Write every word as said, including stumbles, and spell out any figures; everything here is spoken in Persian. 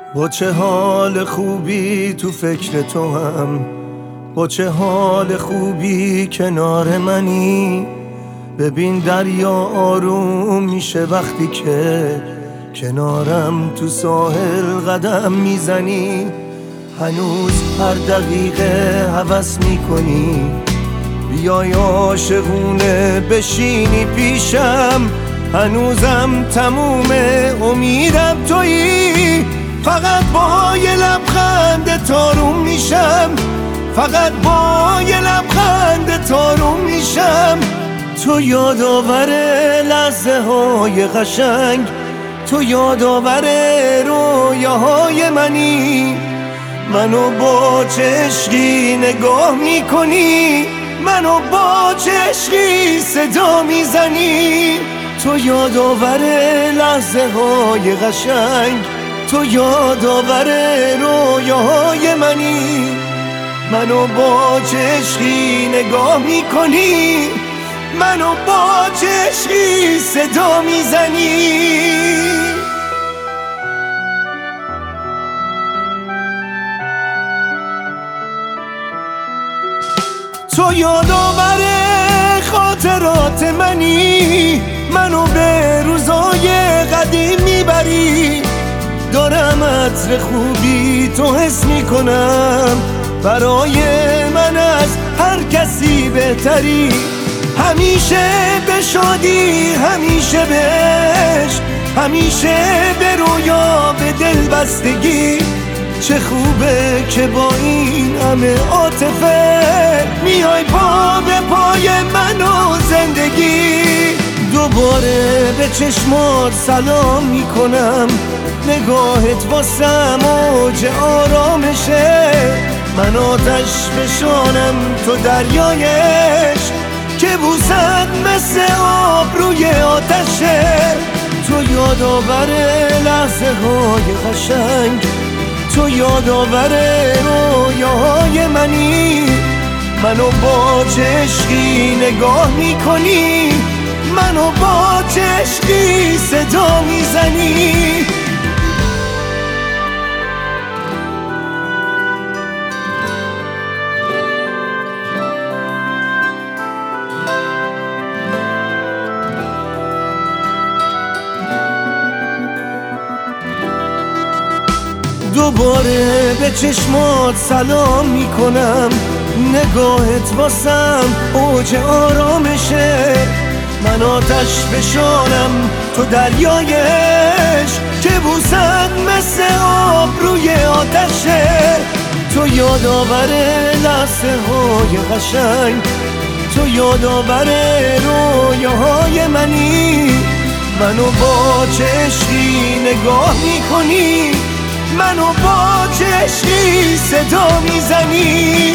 با چه حال خوبی تو فکر تو هم، با چه حال خوبی کنار منی. ببین دریا آروم میشه وقتی که کنارم تو ساحل قدم میزنی. هنوز هر دقیقه هوس میکنی بیای عاشقونه بشینی پیشم. هنوزم تموم امیدم تویی، فقط با یه لبخند تاروم میشم، فقط با یه لبخند تاروم میشم. تو یادآور لحظه های قشنگ، تو یادآور رویاهای منی. منو با چشقی نگاه میکنی، منو با چشقی صدا میزنی. تو یادآور لحظه های قشنگ، تو یادآور رویاهای منی. منو با چشقی نگاه میکنی، منو با چشقی صدا میزنی. تو یادآور خاطرات منی، منو به روزای قدیم میبری. دارم عطر خوبی تو حس میکنم، برای من از هر کسی بهتری. همیشه به شادی، همیشه به عشق، همیشه به رویا، به دل بستگی. چه خوبه که با این همه عاطفه میای پا به پای من و زندگی. دوباره به چشمات سلام میکنم، نگاهت واسم اوج آرامشه. من آتش فشانم تو دریای عشق، که بوسد مثل آب روی آتشه. تو یادآور لحظه های قشنگ، تو یادآور رویاهای منی. منو با چشقی نگاه میکنی، منو با چشقی صدا میزنی. دوباره به چشمات سلام میکنم، نگاهت واسم اوج آرامشه. من آتش فشانم تو دریای عشق، که بوسد مثل آب روی آتشه. تو یادآور لحظه های قشنگ، تو یادآور رویاهای منی. منو با چشقی نگاه میکنی، منو با چشقی صدا میزنی.